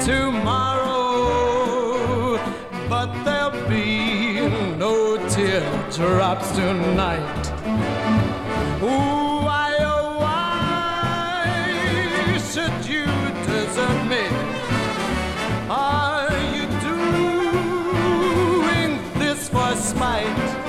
tomorrow, but there'll be no teardrops tonight. Why, oh, why should you desert me? Are you doing this for spite?